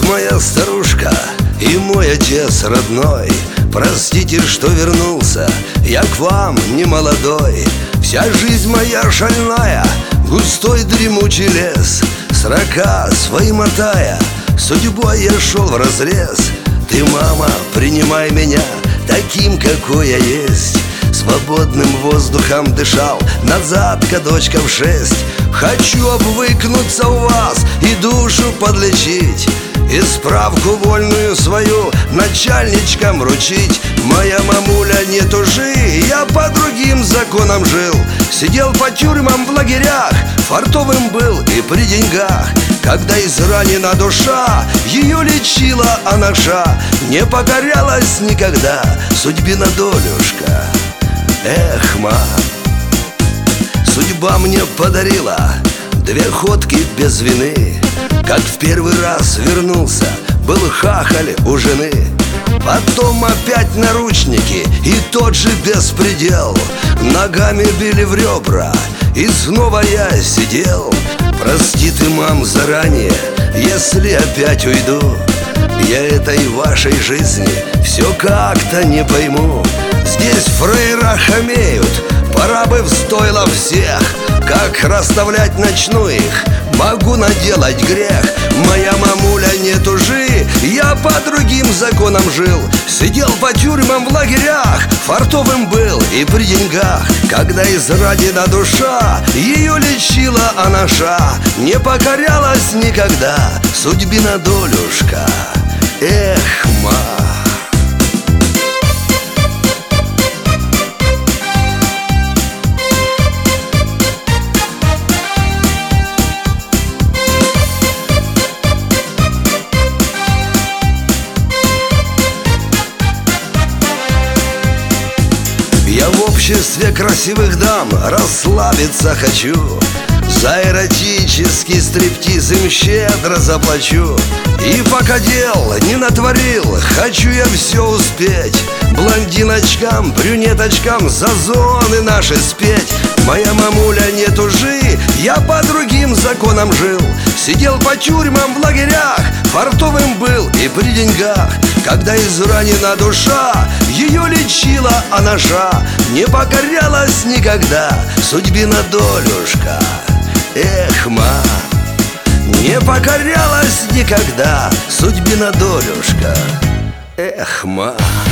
моя старушка и мой отец родной, простите, что вернулся я к вам не молодой. Вся жизнь моя шальная, густой дремучий лес, с рока свои мотая, судьбой я шел вразрез. Ты, мама, принимай меня таким, какой я есть. Свободным воздухом дышал, назад-ка, дочка, в 6. Хочу обвыкнуться у вас и душу подлечить, и справку вольную свою начальничкам вручить. Моя мамуля, не тужи, я по другим законам жил. Сидел по тюрьмам в лагерях, фартовым был и при деньгах. Когда изранена душа, ее лечила анаша. Не покорялась никогда судьбина долюшка. Эх, ма, судьба мне подарила 2 ходки без вины. Как в первый раз вернулся, был хахаль у жены. Потом опять наручники и тот же беспредел. Ногами били в ребра, и снова я сидел. Прости ты, мам, заранее, если опять уйду. Я этой вашей жизни все как-то не пойму. Здесь фрейра хамеют, пора бы в стойло всех. Как расставлять начну их, могу наделать грех. Моя мамуля, не тужи, я по другим законам жил. Сидел по тюрьмам в лагерях, фартовым был и при деньгах. Когда изранена душа, ее лечила анаша. Не покорялась никогда судьбина долюшка. Эх, ма. Я в обществе красивых дам расслабиться хочу. За эротический стриптиз им щедро заплачу. И пока дел не натворил, хочу я все успеть. Блондиночкам, брюнеточкам за зоны наши спеть. Моя мамуля, не тужи, я по другим законам жил. Сидел по тюрьмам в лагерях, фартовым был и при деньгах. Когда изранена душа, ее лечила анаша. Не покорялась никогда судьбина долюшка. Эх, ма, не покорялась никогда судьбина долюшка. Эх, ма.